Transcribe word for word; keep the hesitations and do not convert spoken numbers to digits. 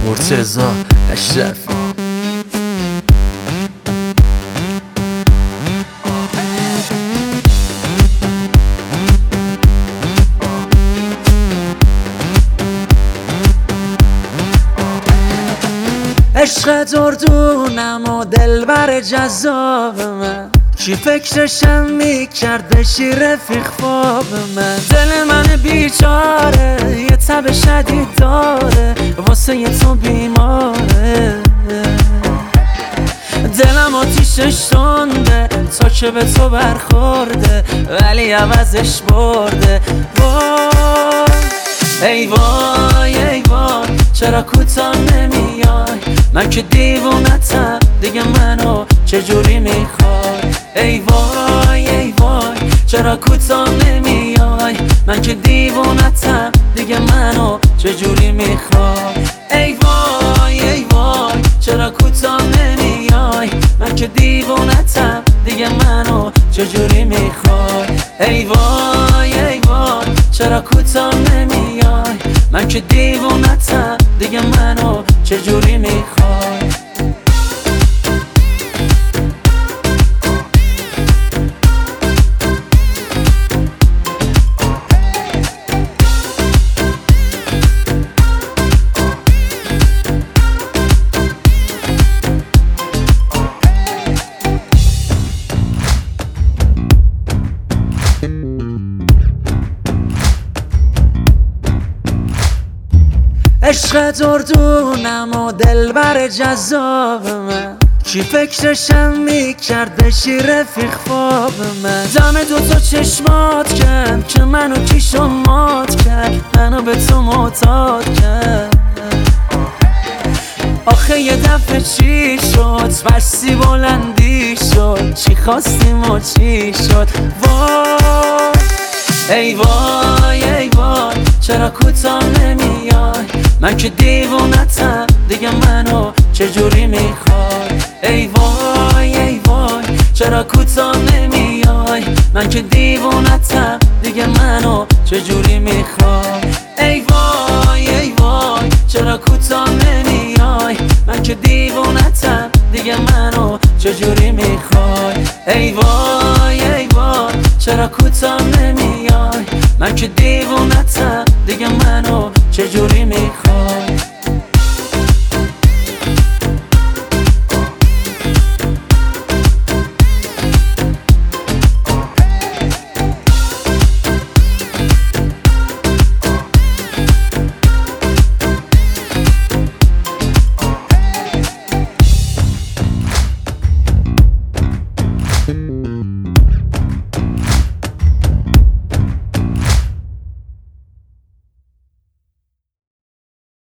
مرتضی اشرفی. عشق دردونم و دلبر جذاب من، کی فکرشم میکرد بشی رفیق خواب من. دل من بیچاره یه تب شدید داره، واسه یه تو بیماره. دلم آتیشش تنده تا که به تو برخورده، ولی عوضش برده. وای ای وای ای وای چرا کوتاه نمیای؟ من که دیوونتم دیگه منو چجوری میخوای؟ ای وای ای وای چرا کوتاه نمیای؟ من که دیوونتم دیگه منو چجوری میخوای؟ ای وای ای وای چرا کوتاه نمیای؟ من که دیوونتم دیگه منو چجوری میخوای؟ ای وای ای وای چرا کوتاه نمیای؟ من که دیوونتم دیگه منو چجوری میخوای؟ عشق دردونم و دلبر جذاب من، کی فکرشم میکرد بشی رفیق خواب من. دم دو تا چشمات کرد که منو کیشو مات کرد، منو به تو معتاد کرد. آخه یه دفعه چی شد؟ بستی بلندی شد، چی خواستیم و چی شد؟ وای ای وای ای وای چرا کوتاه نمیای؟ من که دیوونتم دیگه منو چجوری میخوای؟ ای وای ای وای چرا کوتاه نمیای؟ من که دیوونتم دیگه منو چجوری میخوای؟ ای وای ای وای چرا کوتاه نمیای؟ من که دیوونتم دیگه منو چجوری میخوای؟ ای وای ای وای چرا کوتاه نمیای؟ من که دیوونتم دیگه منو چجوری میخوای؟